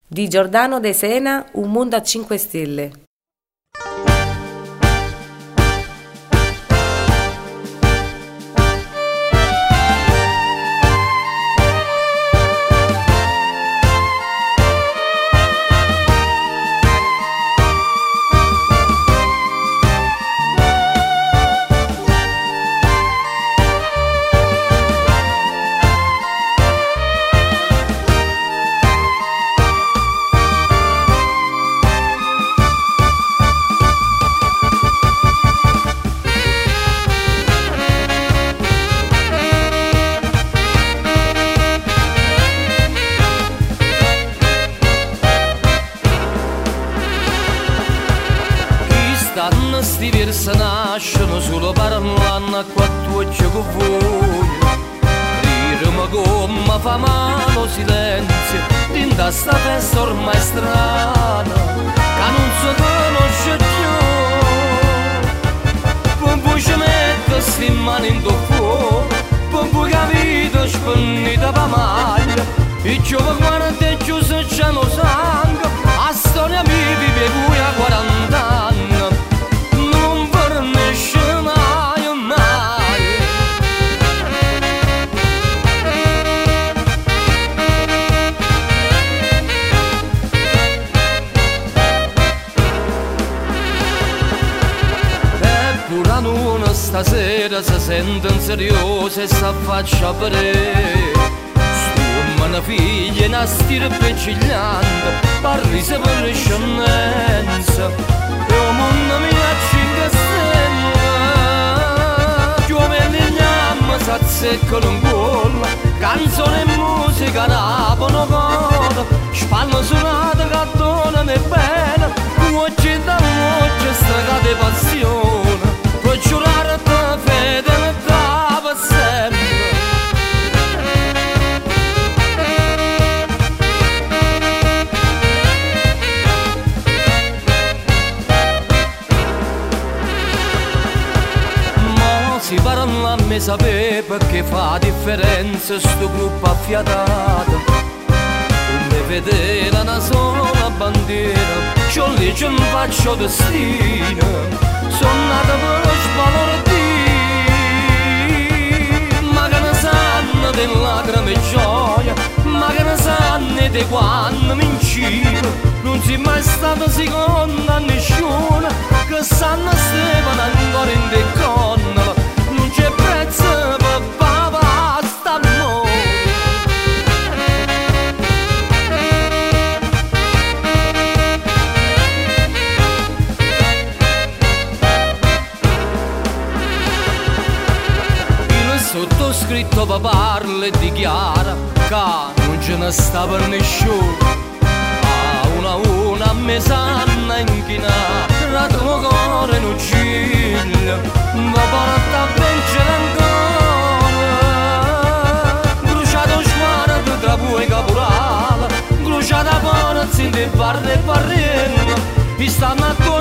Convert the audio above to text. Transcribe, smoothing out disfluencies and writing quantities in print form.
Di Giordano De Sena, Un mondo a 5 stelle. Sti versi nascono solo parlando a quattro occhi con voi. Riremo come fa male lo silenzio dinda sta festa ormai strana che non si conosce più. Poi ci metto sti mani in fuoco, poi capito spennita pa maglia e ci guarda e ci secciamo sangue. A storia mi vive pure a 40 anni. Stasera si sentono seriose e si affaccia per Stumma una figlia in stirpe cigliando, parli se per le scionnenza. E o mondo mio a 5 stelle, giovani e gnamma s'azzeccano in gola, canzone e musica rapano coda, spalle suonate che donano e bene, voce da voce stragate passione. Puoi giurare te fede per sempre. Ma si parla a me sapere perché fa differenza sto gruppo affiatato. Come vedere una sola bandiera, c'ho lì c'è un faccio destino. Sono nata per lo sbalordire, ma che ne sanno della lacrime e gioia, ma che ne sanno di quando mi incido. Non si è mai stata seconda a nessuno, che sanno Stefano ancora in deconna. Non c'è prezzo per papà st'amore. Sottoscritto pa parla e dichiara che non ce ne sta per nessuno. A una me sanno inchinare, la tuo cuore non ciglia, ma porta a vincere ancora. Bruciato sguardo tra voi caporale, bruciata porta in te barre e barriere, mi stanno attorno